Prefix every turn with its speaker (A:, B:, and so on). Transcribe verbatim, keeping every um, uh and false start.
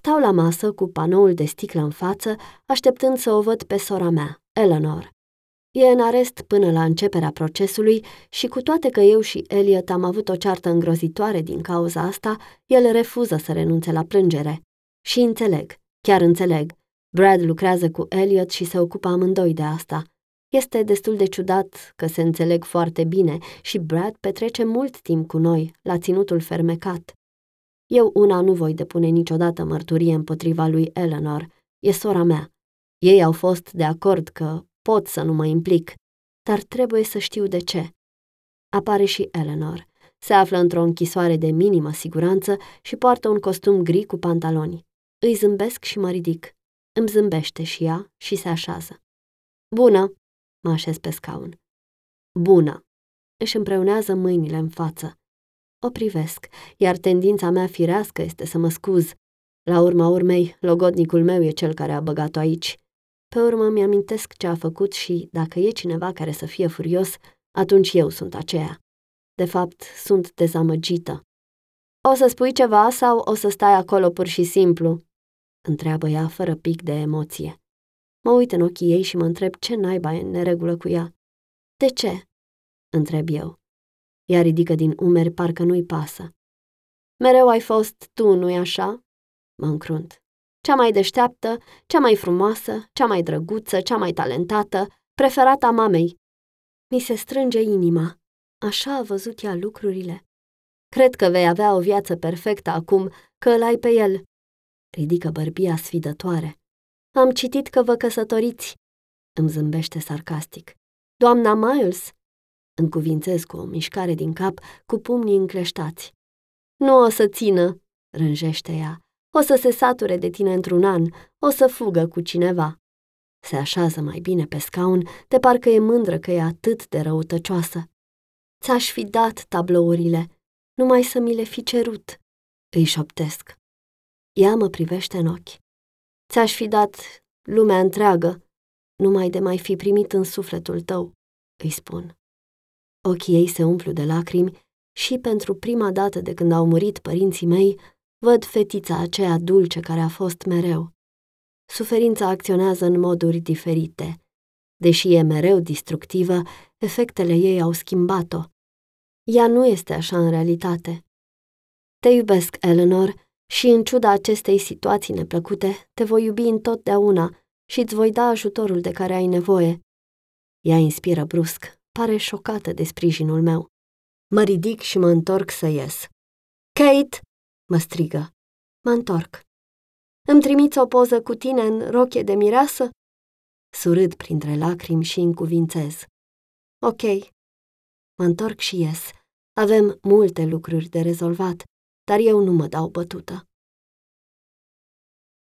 A: Stau la masă cu panoul de sticlă în față, așteptând să o văd pe sora mea, Eleanor. E în arest până la începerea procesului și cu toate că eu și Elliot am avut o ceartă îngrozitoare din cauza asta, el refuză să renunțe la plângere. Și înțeleg, chiar înțeleg. Brad lucrează cu Elliot și se ocupă amândoi de asta. Este destul de ciudat că se înțeleg foarte bine și Brad petrece mult timp cu noi, la ținutul fermecat. Eu una nu voi depune niciodată mărturie împotriva lui Eleanor, e sora mea. Ei au fost de acord că pot să nu mă implic, dar trebuie să știu de ce. Apare și Eleanor. Se află într-o închisoare de minimă siguranță și poartă un costum gri cu pantaloni. Îi zâmbesc și mă ridic. Îmi zâmbește și ea și se așează. Bună! Mă așez pe scaun. Bună! Își împreunează mâinile în față. O privesc, iar tendința mea firească este să mă scuz. La urma urmei, logodnicul meu e cel care a băgat-o aici. Pe urmă mi-amintesc ce a făcut și, dacă e cineva care să fie furios, atunci eu sunt aceea. De fapt, sunt dezamăgită. O să spui ceva sau o să stai acolo pur și simplu? Întreabă ea fără pic de emoție. Mă uit în ochii ei și mă întreb ce naiba e în neregulă cu ea. De ce? Întreb eu. Ea ridică din umeri, parcă nu-i pasă. Mereu ai fost tu, nu-i așa? Mă încrunt. Cea mai deșteaptă, cea mai frumoasă, cea mai drăguță, cea mai talentată, preferata mamei. Mi se strânge inima. Așa a văzut ea lucrurile. Cred că vei avea o viață perfectă acum, că îl ai pe el. Ridică bărbia sfidătoare. Am citit că vă căsătoriți. Îmi zâmbește sarcastic. Doamna Miles? Încuvințez cu o mișcare din cap, cu pumnii încleștați. Nu o să țină, rânjește ea. O să se sature de tine într-un an, o să fugă cu cineva. Se așează mai bine pe scaun, de parcă e mândră că e atât de răutăcioasă. Ți-aș fi dat tablourile, numai să mi le fi cerut, îi șoptesc. Ea mă privește în ochi. Ți-aș fi dat lumea întreagă, numai de mai fi primit în sufletul tău, îi spun. Ochii ei se umplu de lacrimi și pentru prima dată de când au murit părinții mei, văd fetița aceea dulce care a fost mereu. Suferința acționează în moduri diferite. Deși e mereu distructivă, efectele ei au schimbat-o. Ea nu este așa în realitate. Te iubesc, Eleanor, și în ciuda acestei situații neplăcute, te voi iubi întotdeauna și îți voi da ajutorul de care ai nevoie. Ea inspiră brusc, pare șocată de sprijinul meu. Mă ridic și mă întorc să ies. Kate! Mă strigă. Mă întorc. Îmi trimiți o poză cu tine în rochie de mireasă? Surâd printre lacrimi și încuvințez. Ok. Mă întorc și ies. Avem multe lucruri de rezolvat, dar eu nu mă dau bătută.